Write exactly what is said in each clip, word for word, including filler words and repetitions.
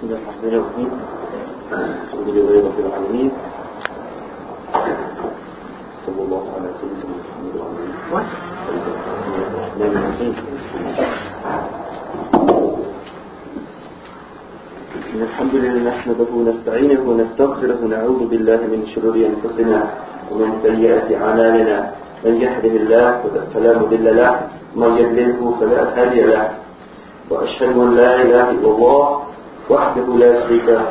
بسم الله الرحمن الرحيم الحمد لله رب العالمين صلى الله على سيدنا محمد وعلى آله وصحبه إن الحمد لله نحمده ونستعينه ونستغفره ونعوذ بالله من شرور أنفسنا ومن سيئات أعمالنا من يهده الله فلا مضل له ومن يضلله فلا هادي له وأشهد أن لا إله إلا الله وحده لا شريك له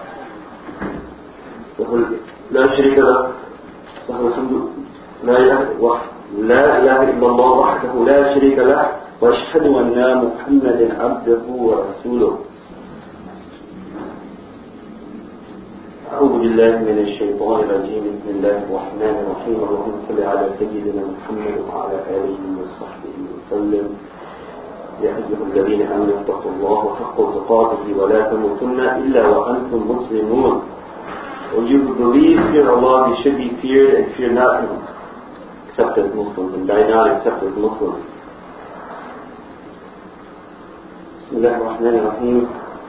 لا شريك له له الحمد لا إله لا إله إلا الله وحده لا شريك له وأشهد أن محمدا عبده ورسوله. أعوذ بالله من الشيطان الرجيم. بسم الله الرحمن الرحيم. اللهم صل على سيدنا محمد وعلى آله وصحبه وسلم. يا أيها الذين آمنوا اتقوا الله حق تقاته ولا تموتن إلا وأنتم مسلمون. When you believe, fear Allah, you should be feared, and fear not Him, except as Muslims, and die not except as Muslims. Bismillah ar-Rahman ar-Rahim.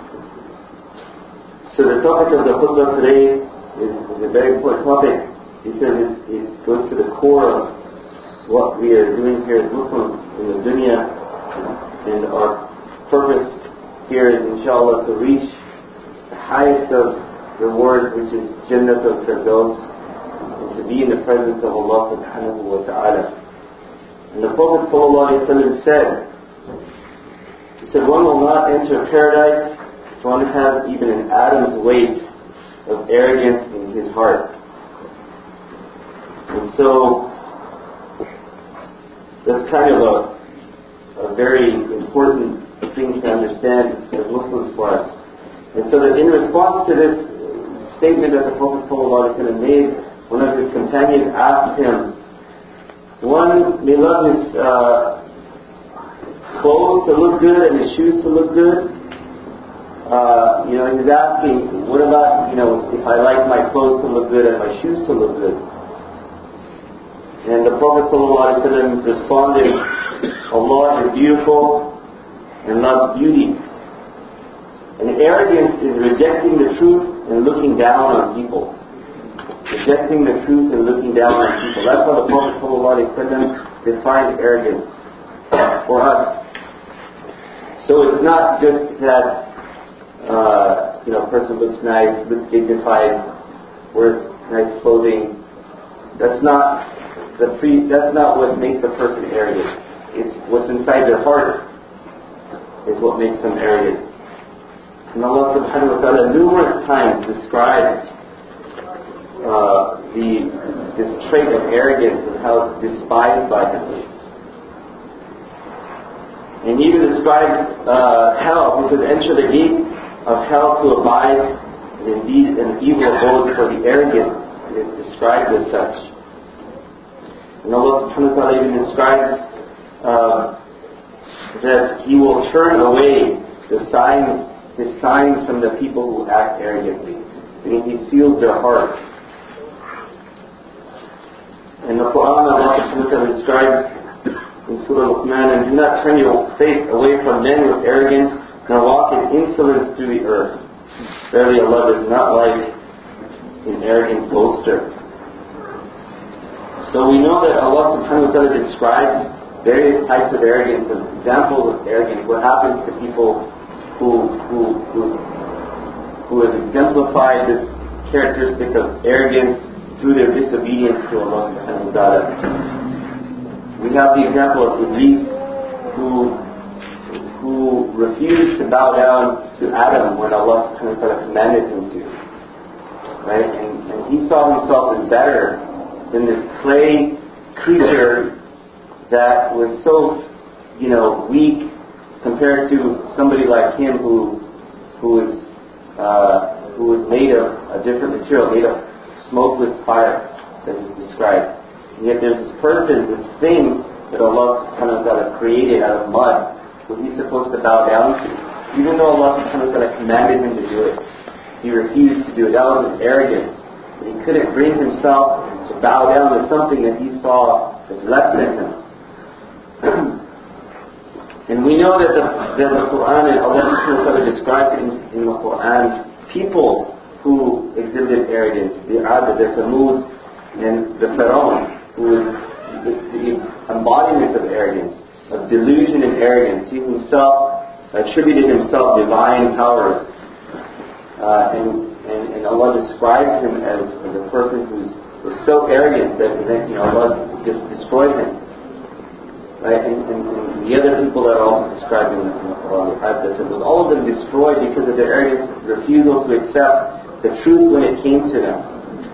So the topic of the khutbah today is, is a very important topic because it, it goes to the core of what we are doing here as Muslims in the dunya, and our purpose here is inshallah to reach the highest of reward, which is Jannat al-Firdaus, and to be in the presence of Allah subhanahu wa ta'ala. And the Prophet sallallahu alayhi wa sallam said, he said, one will not enter paradise if one has even an atom's weight of arrogance in his heart. And so, that's kind of a, a very important thing to understand as Muslims for us. And so that in response to this statement that the Prophet ﷺ made, one of his companions asked him, one may love his uh, clothes to look good and his shoes to look good. Uh, you know, he's asking, what about, you know, if I like my clothes to look good and my shoes to look good? And the Prophet ﷺ responded, Allah is beautiful and loves beauty. And arrogance is rejecting the truth and looking down on people. Rejecting the truth and looking down on people. That's how the Prophet ﷺ defined arrogance for us. So it's not just that uh, you know, a person looks nice, looks dignified, wears nice clothing. That's not the pre. That's not what makes a person arrogant. It's what's inside their heart is what makes them arrogant. And Allah subhanahu wa ta'ala numerous times describes uh, the this trait of arrogance and how it's despised by Him. And He even describes uh, hell. He says, enter the gate of hell to abide, and indeed an evil abode for the arrogant. It is described as such. And Allah subhanahu wa ta'ala even describes uh, that He will turn away the signs His signs from the people who act arrogantly. And He seals their heart. In the Quran, Allah subhanahu wa ta'ala describes in Surah Luqman, and do not turn your face away from men with arrogance, nor walk in insolence through the earth. Verily Allah does not like an arrogant boaster. So we know that Allah subhanahu wa ta'ala describes various types of arrogance and examples of arrogance. What happens to people Who, who, who, who have exemplified this characteristic of arrogance through their disobedience to Allah subhanahu wa ta'ala. We have the example of Iblis, who, who refused to bow down to Adam when Allah subhanahu wa ta'ala commanded him to. Right? And, and he saw himself as better than this clay creature that was so, you know, weak compared to somebody like him who who is uh, who is made of a different material, made of smokeless fire, as is described. And yet there's this person, this thing that Allah subhanahu wa ta'ala created out of mud, who he's supposed to bow down to. Even though Allah subhanahu wa ta'ala commanded him to do it, he refused to do it. That was his arrogance. He couldn't bring himself to bow down to something that he saw as less than him. And we know that the, that the Quran and Allah describes in, in the Quran people who exhibited arrogance, the Ad, the Thamud, and the Pharaoh, who is the, the embodiment of arrogance, of delusion and arrogance. He himself attributed himself divine powers, uh, and, and and Allah describes him as, as a person who was so arrogant that you know Allah just destroyed him. Right? And, and, and the other people that are also described in the Quran, the all of them destroyed because of their arrogance, refusal to accept the truth when it came to them.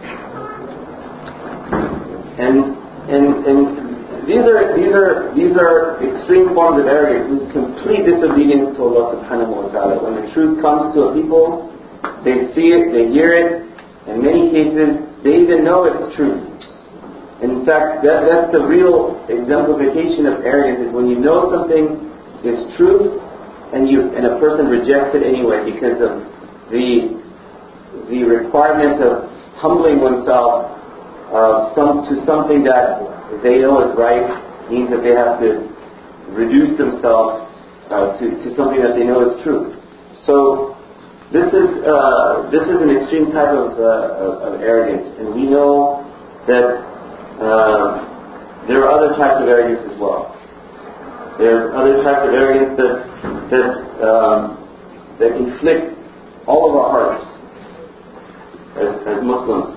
And and and these are these are these are extreme forms of arrogance, this complete disobedience to Allah subhanahu wa ta'ala. When the truth comes to a people, they see it, they hear it, in many cases they even know it's truth. In fact, that, that's the real exemplification of arrogance, is when you know something is truth and you and a person rejects it anyway because of the the requirement of humbling oneself uh, some, to something that they know is right, means that they have to reduce themselves uh, to, to something that they know is true. So this is uh, this is an extreme type of, uh, of, of arrogance, and we know that Uh, there are other types of arrogance as well. There are other types of arrogance that that um, that inflict all of our hearts as, as Muslims.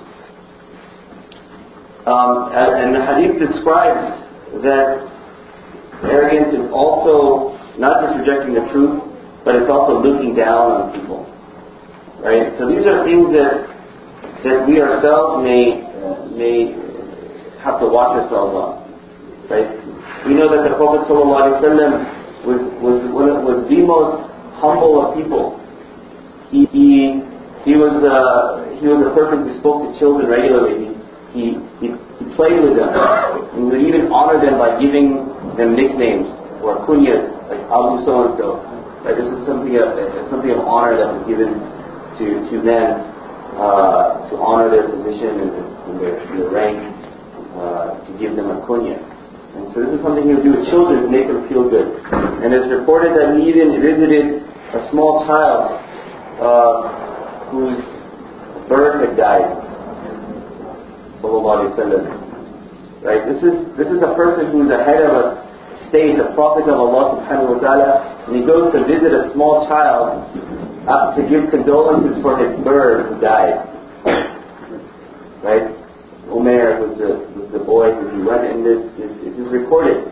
Um, and, and the Hadith describes that arrogance is also not just rejecting the truth, but it's also looking down on people. Right? So these are things that that we ourselves may uh, may. have to watch ourselves on, right? We know that the Prophet ﷺ was was one of, was the most humble of people. He he, he was uh, he was a person who spoke to children regularly. He, he he played with them, and he would even honor them by giving them nicknames or kunyas like Abu so and so. Right? This is something of something of honor that was given to to men uh, to honor their position and, and their, their rank. Uh, to give them a kunya. And so this is something he would do with children to make them feel good. And it's reported that he even visited a small child uh, whose birth had died. Sallallahu Alaihi Wasallam. Right? This is this is a person who is the head of a state, a prophet of Allah subhanahu wa ta'ala, and he goes to visit a small child uh, to give condolences for his bird who died. Right? Umair was the was the boy who he went, and this, this this is recorded.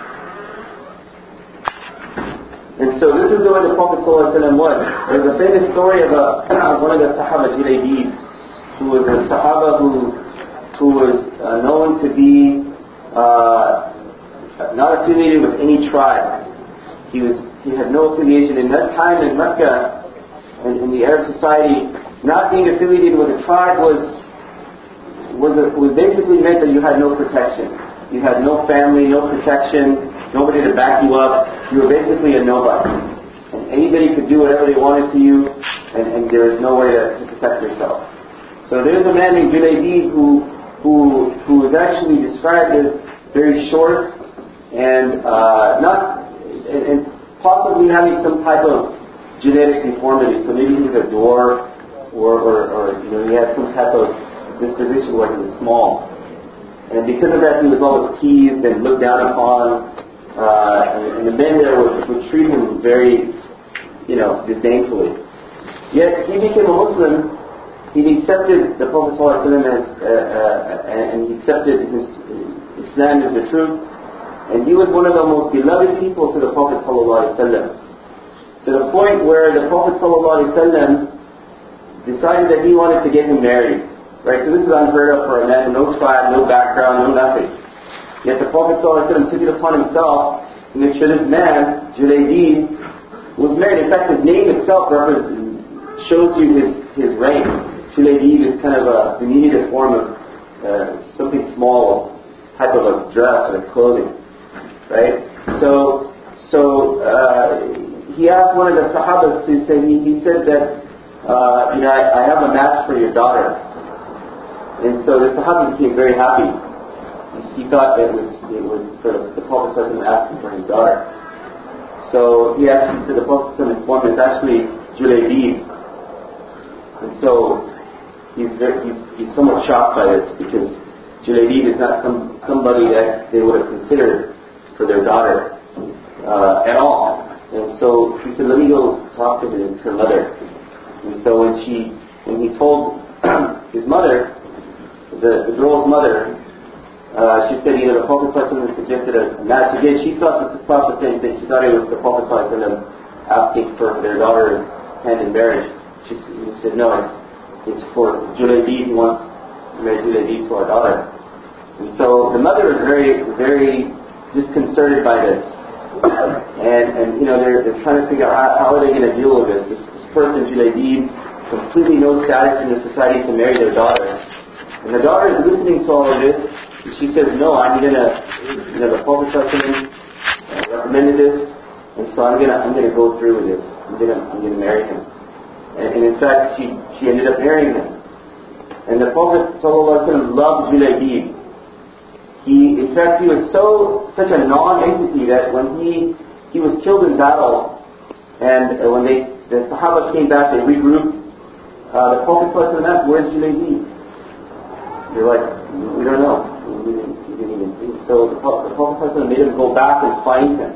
And so this is the way the Prophet ﷺ was. There's a famous story of a, one of the Sahaba, Julaybib, who was a Sahaba who who was uh, known to be uh, not affiliated with any tribe. He was he had no affiliation in that time in Mecca and in the Arab society. Not being affiliated with a tribe was Was, a, was basically meant that you had no protection. You had no family, no protection, nobody to back you up. You were basically a nobody. And anybody could do whatever they wanted to you, and, and there was no way to, to protect yourself. So there's a man named Julaybib who, who, who was actually described as very short and uh, not, and, and possibly having some type of genetic deformity. So maybe he was a dwarf, or, or, or you know, he had some type of disposition where he was small, and because of that he was always teased and looked down upon, uh, and, and the men there would, would treat him very, you know, disdainfully. Yet he became a Muslim. He accepted the Prophet ﷺ as, uh, uh, and he accepted his Islam as the truth, and he was one of the most beloved people to the Prophet ﷺ, to the point where the Prophet ﷺ decided that he wanted to get him married. Right, so this is unheard of for a man, no tribe, no background, no nothing. Yet the Prophet ﷺ took it upon himself to make sure this man, Julaybib, was married. In fact, his name itself shows you his, his rank. Julaybib is kind of a diminutive form of uh, something small, type of a dress or clothing. Right? So, so uh, he asked one of the Sahabas to say, he, he said that, uh, you know, I, I have a match for your daughter. And so the Sahaba became very happy. He thought that it was it was for the Prophet asking for his daughter. So he actually said the Prophet's informant is actually Julaybib. And so he's, very, he's he's somewhat shocked by this because Julaybib is not some, somebody that they would have considered for their daughter uh, at all. And so he said, let me go talk to his, her mother. And so when she when he told his mother, the, the girl's mother, uh, she said, you know, the Prophet suggested a marriage. Again, she thought the, thought the same thing. She thought it was the Prophet asking for their daughter's hand in marriage. She said, no, it's, it's for Julaybib. He wants to marry Julaybib to our daughter. And so the mother is very, very disconcerted by this. And, and you know, they're, they're trying to figure out how, how are they going to deal with this. This, this person, Julaybib, completely no status in the society to marry their daughter. And the daughter is listening to all of this. And she says, no, I'm going to, you know, the Prophet recommended this. And so I'm going to, I'm going to go through with this. I'm going to, I'm going to marry him. And, and in fact, she, she ended up marrying him. And the Prophet ﷺ loved Julaybib. He, in fact, he was so, such a non-entity that when he, he was killed in battle, and uh, when they, the Sahaba came back, they regrouped, uh, the Prophet asked, where's Julaybib? They're like, we don't know. We didn't, we didn't even see. So the, the Prophet made him go back and find him.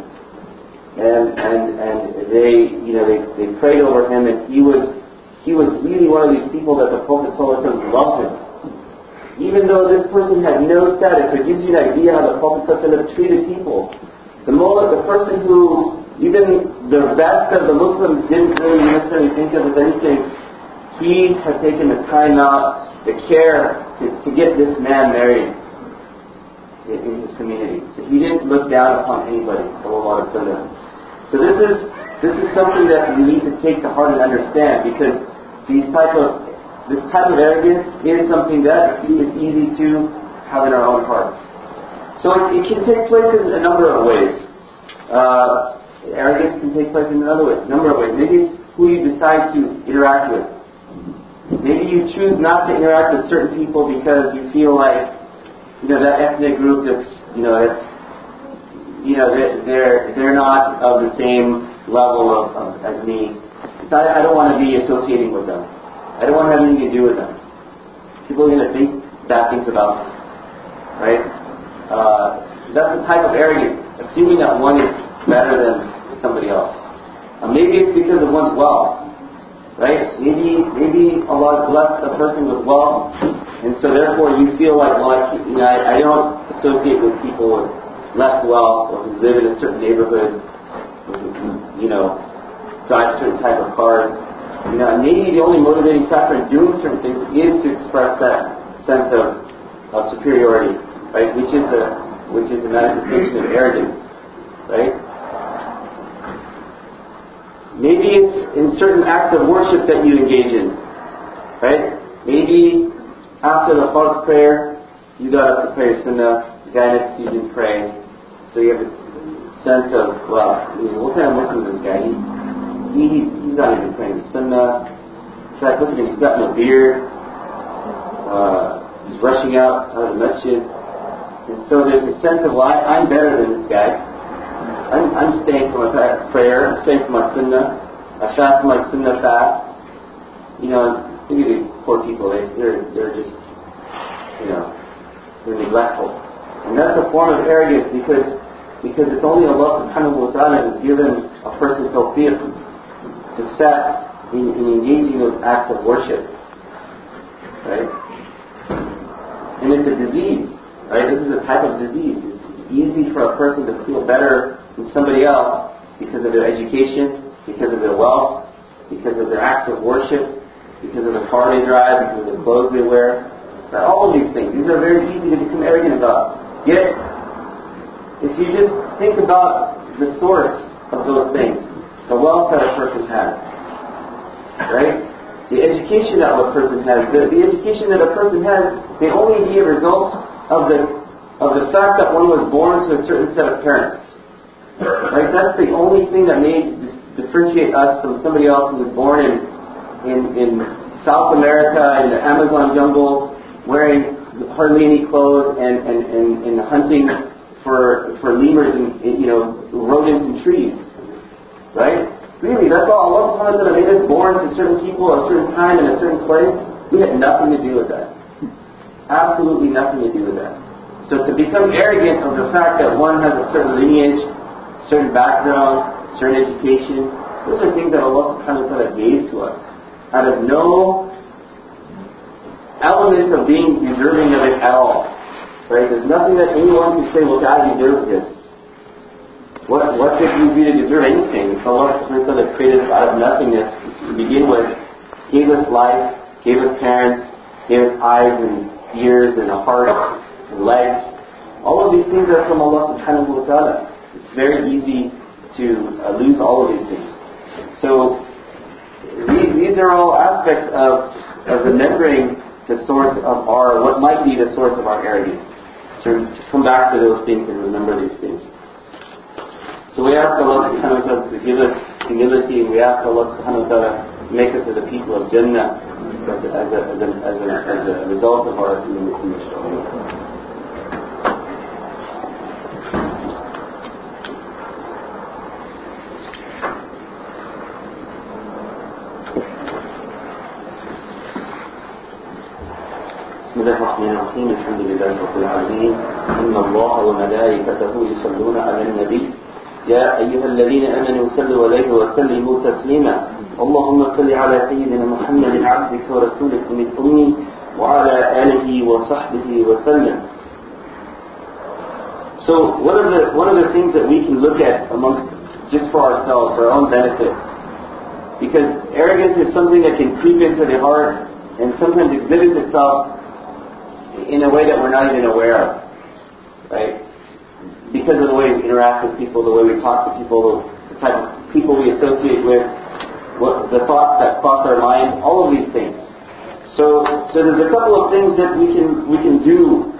And, and, and they, you know, they, they prayed over him, and he was, he was really one of these people that the Prophet loved him. Even though this person had no status, it gives you an idea how the Prophet treated people. The moment the person who, even the best of the Muslims didn't really necessarily think of as anything, he had taken the time out, the care to, to get this man married in, in his community. So he didn't look down upon anybody. So this is this is something that we need to take to heart and understand, because these type of this type of arrogance is something that is easy to have in our own hearts. So it, it can take place in a number of ways. Uh, arrogance can take place in another way, a number of ways. Maybe it's who you decide to interact with. Maybe you choose not to interact with certain people because you feel like, you know, that ethnic group that's, you know, that's, you know, they're they're not of the same level of, of as me. So I, I don't want to be associating with them. I don't want to have anything to do with them. People are going to think bad things about me, right? Uh, that's the type of arrogance, assuming that one is better than somebody else. Uh, maybe it's because of one's wealth. Right? Maybe maybe Allah has blessed a person with wealth, and so therefore you feel like, well, I, you know, I, I don't associate with people with less wealth or who live in a certain neighborhood, or who, you know, drive certain type of cars. You know, and maybe the only motivating factor in doing certain things is to express that sense of, of superiority, right? Which is a which is a manifestation of arrogance, right? Maybe it's in certain acts of worship that you engage in, right? Maybe after the Fard prayer, you got up to pray Sunnah, the guy next to you didn't pray, so you have this sense of, well, you know, what kind of Muslim is this guy? He, he, he's not even praying Sunnah. In fact, look at him, he's got no beard, uh, he's rushing out, out of the masjid, and so there's a sense of, well, I, I'm better than this guy. I'm, I'm staying for my prayer, I'm staying for my sunnah, I fast for my sunnah fast. You know, look at these poor people, they, they're, they're just, you know, they're neglectful. And that's a form of arrogance because because it's only Allah subhanahu wa ta'ala who has given a person tawfiq, success in, in engaging those acts of worship. Right? And it's a disease, right? This is a type of disease. It's easy for a person to feel better than somebody else because of their education, because of their wealth, because of their acts of worship, because of the car they drive, because of the clothes they wear. Right? All of these things. These are very easy to become arrogant about. Yet, if you just think about the source of those things, the wealth that a person has, right? The education that a person has, the, the education that a person has may only be a result of the of the fact that one was born to a certain set of parents. Right? That's the only thing that may differentiate us from somebody else who was born in, in in South America in the Amazon jungle, wearing hardly any clothes and and, and, and hunting for for lemurs and, you know, rodents and trees. Right? Really, that's all. Allah subhanahu wa ta'ala made us born to certain people at a certain time in a certain place. We had nothing to do with that. Absolutely nothing to do with that. So to become arrogant of the fact that one has a certain lineage, certain background, certain education, those are things that Allah subhanahu wa ta'ala gave to us out of no element of being deserving of it at all. Right? There's nothing that anyone can say, well, God, you deserve this. What, what did you do to deserve anything? It's Allah subhanahu wa ta'ala created us out of nothingness to begin with, gave us life, gave us parents, gave us eyes and ears and a heart and legs. All of these things are from Allah subhanahu wa ta'ala. It's very easy to uh, lose all of these things. So these, these are all aspects of, of remembering the source of our, what might be the source of our arrogance. To, to come back to those things and remember these things. So we ask Allah subhanahu wa ta'ala to give us humility, and we ask Allah subhanahu wa ta'ala to make us as the people of Jannah as a, as a, as a, as a, as a result of our humility. بسم الله الرحمن الرحيم الحمد لله رب العالمين إن الله وملائكته يصلون على النبي يا أيها الذين آمنوا صلوا عليه وسلموا تسليما اللهم صل على سيدنا محمد عبدك ورسولك الأمي وعلى آله وصحبه وسلم. So one of the one of the things that we can look at amongst just for ourselves, our own benefit, because arrogance is something that can creep into the heart and sometimes exhibits itself in a way that we're not even aware of, right? Because of the way we interact with people, the way we talk to people, the type of people we associate with, what the thoughts that cross our mind, all of these things. So, so there's a couple of things that we can we can do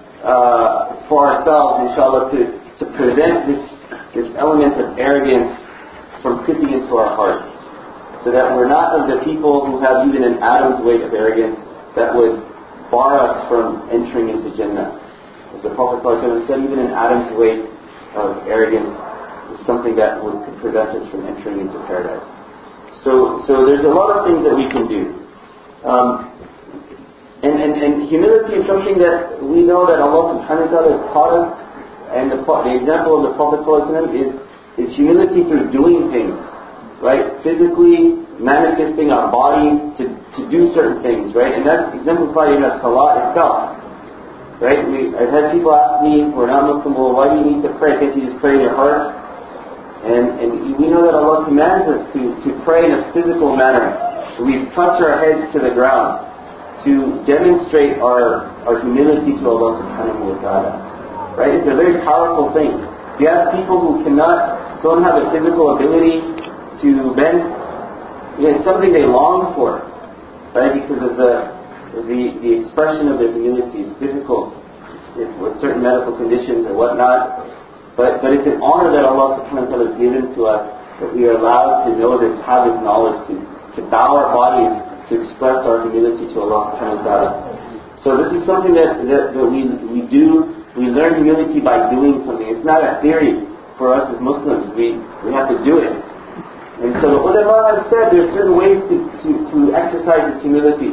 uh, for ourselves, inshallah, to to prevent this this element of arrogance from creeping into our hearts, so that we're not of the people who have even an atom's weight of arrogance that would bar us from entering into Jannah. As the Prophet ﷺ said, even an atom's weight of arrogance is something that would prevent us from entering into paradise. So, so there's a lot of things that we can do. Um, and, and, and humility is something that we know that Allah subhanahu wa ta'ala has taught us, and the, the example of the Prophet ﷺ is, is humility through doing things, right? Physically manifesting our body to, to do certain things, right? And that's exemplified in our salah itself, right? We, I've had people ask me, we're not Muslim, well, why do you need to pray? Can't you just pray in your heart? And, and we know that Allah commands us to, to pray in a physical manner. We touch our heads to the ground to demonstrate our, our humility to Allah subhanahu wa ta'ala, right? It's a very powerful thing. You have people who cannot, don't have a physical ability to bend. It's something they long for, right? Because of the the, the expression of their humility is difficult with certain medical conditions or whatnot. But but it's an honor that Allah subhanahu wa ta'ala has given to us, that we are allowed to know this, have this knowledge, to, to bow our bodies, to express our humility to Allah subhanahu wa ta'ala. So this is something that, that, that we we do, we learn humility by doing something. It's not a theory for us as Muslims. We, we have to do it. And so the ulama have said there's certain ways to, to, to exercise this humility.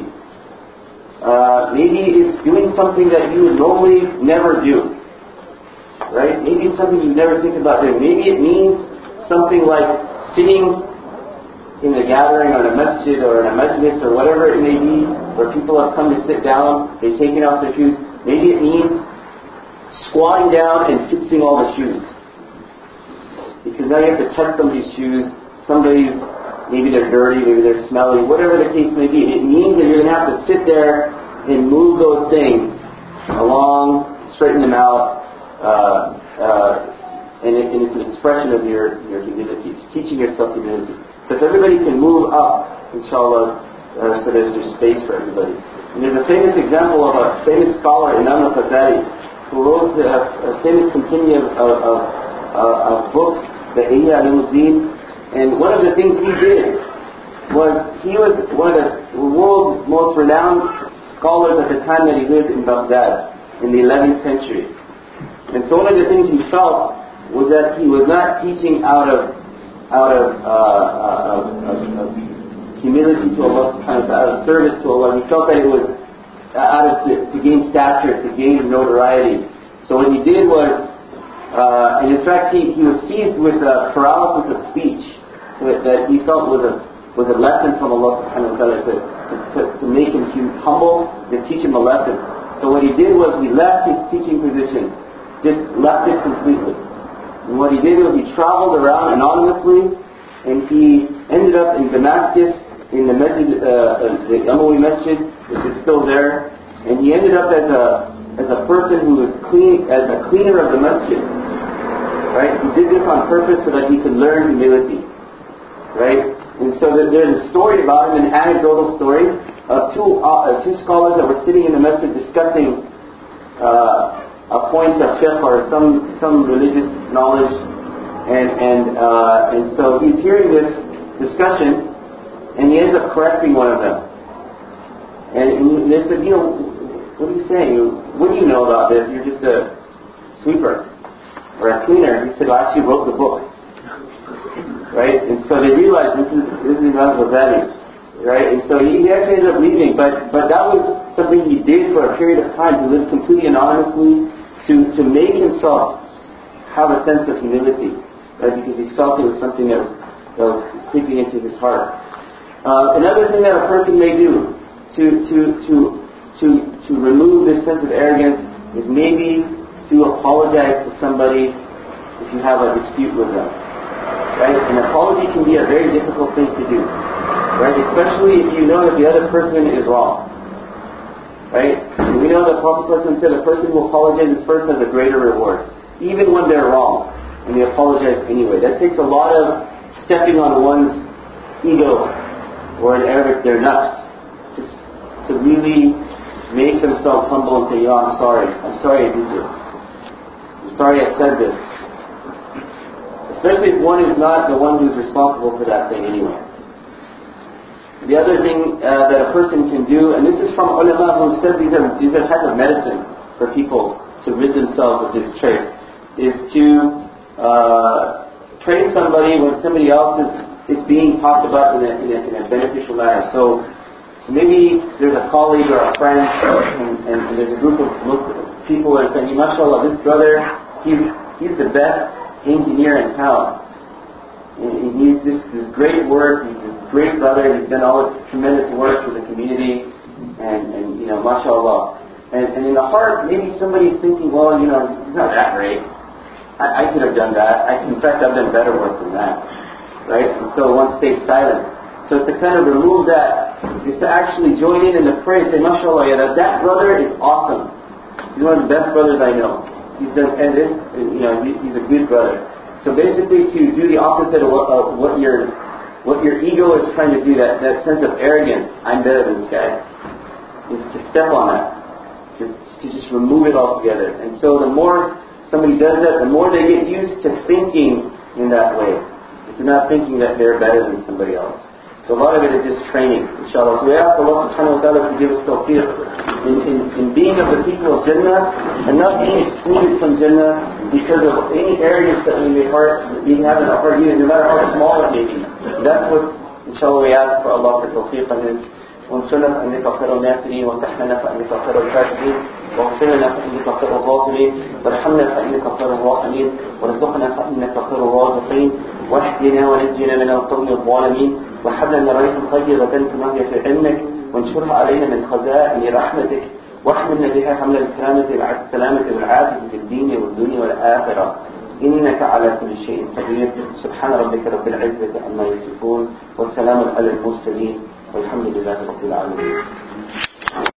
Uh, maybe it's doing something that you would normally never do. Right? Maybe it's something you never think about doing. Maybe it means something like sitting in a gathering or in a masjid or in a majlis or whatever it may be, where people have come to sit down, they've taken off their shoes. Maybe it means squatting down and fixing all the shoes. Because now you have to touch somebody's shoes. Somebody's, maybe they're dirty, maybe they're smelly, whatever the case may be. It means that you're going to have to sit there and move those things along, straighten them out, uh, uh, and, it, and it's an expression of your, your humility. It's teaching yourself humility. So if everybody can move up, inshallah, uh, so there's just space for everybody. And there's a famous example of a famous scholar, Imam al-Fazari, who wrote a, a famous compendium of, of, uh, of books, the Ihya al-Ulumuddin. And one of the things he did was, he was one of the world's most renowned scholars at the time that he lived in Baghdad, in the eleventh century. And so one of the things he felt was that he was not teaching out of out of, uh, of, of, of humility to Allah subhanahu wa ta'ala, out of service to Allah. He felt that it was out of to, to gain stature, to gain notoriety. So what he did was, uh, and in fact he, he was seized with uh, paralysis of speech that, that he felt was a was a lesson from Allah subhanahu wa ta'ala to, to, to make him humble, to teach him a lesson. So what he did was he left his teaching position, just left it completely. And what he did was he traveled around anonymously, and he ended up in Damascus, in the masjid, uh, the Umayya Masjid, which is still there. And he ended up as a as a person who was clean, as a cleaner of the masjid. Right? He did this on purpose so that he could learn humility. Right? And so there's a story about him, an anecdotal story of two uh, two scholars that were sitting in the masjid discussing uh, a point of fiqh or some some religious knowledge, and and uh, and so he's hearing this discussion, and he ends up correcting one of them. And, and they said, you know, what are you saying? What do you know about this? You're just a sweeper or a cleaner. He said, well, I actually wrote the book. Right? And so they realized this is this is Imam Ghazali. Right? And so he, he actually ended up leaving, but but that was something he did for a period of time, to live completely anonymously, to, to make himself have a sense of humility, right? Because he felt it was something that was, that was creeping into his heart. Uh, another thing that a person may do to to to to to remove this sense of arrogance is maybe to apologize to somebody if you have a dispute with them. Right? An apology can be a very difficult thing to do, right? Especially if you know that the other person is wrong, right? And we know that Prophet said the person who apologizes first has a greater reward, even when they're wrong, and they apologize anyway. That takes a lot of stepping on one's ego, or in Arabic, their nafs, just to really make themselves humble and say, "Yeah, I'm sorry. I'm sorry I did this. I'm sorry I said this." Especially if one is not the one who's responsible for that thing anyway. The other thing uh, that a person can do, and this is from ulama who said these are these are type of medicine for people to rid themselves of this trait, is to uh, praise somebody when somebody else is, is being talked about in a, in a, in a beneficial manner. So, so maybe there's a colleague or a friend, and, and, and there's a group of Muslim people that are saying, "MashaAllah, this brother, he's he's the best engineer in town. And he's this, this great work, he's this great brother, he's done all this tremendous work for the community, and, and you know, mashallah." And, and in the heart, maybe somebody's thinking, well, you know, he's not that great. I, I could have done that. I, in fact, I've done better work than that. Right? And so one stays silent. So to kind of remove that is to actually join in in the praise, say, mashallah, yeah, that, that brother is awesome. He's one of the best brothers I know. He's done, and this, you know, he, he's a good brother. So basically, to do the opposite of what, uh, what your what your ego is trying to do, that, that sense of arrogance, I'm better than this guy, is to step on that, to, to just remove it altogether. And so the more somebody does that, the more they get used to thinking in that way, to not thinking that they're better than somebody else. So a lot of it is just training, inshallah. So we ask Allah subhanahu wa ta'ala to give us tawfiq in, in, in being of the people of Jannah, and not being excluded from Jannah because of any arrogance that we may heart, we have in our heart, no matter how small it may be. That's what, inshallah, we ask for Allah for tawfiq and His. وانصرنا فإنك خير الناصرين، وامتحنا فإنك خير الفاتحين، واغفر لنا فإنك خير الغافرين، وارحمنا فإنك خير الراحمين، وارزقنا فإنك خير الرازقين، واهدنا ونجنا من القوم الظالمين، وهب لنا ريحا طيبة تنهي في علمك، وانشرها علينا من خزائن رحمتك، واحملنا بها حمل الكرامة والسلامة والعافية في الدين والدنيا والآخرة، إنك على كل شيء قدير. سبحان ربك رب العزة عما يصفون، والسلام على المرسلين، والحمد لله رب العالمين.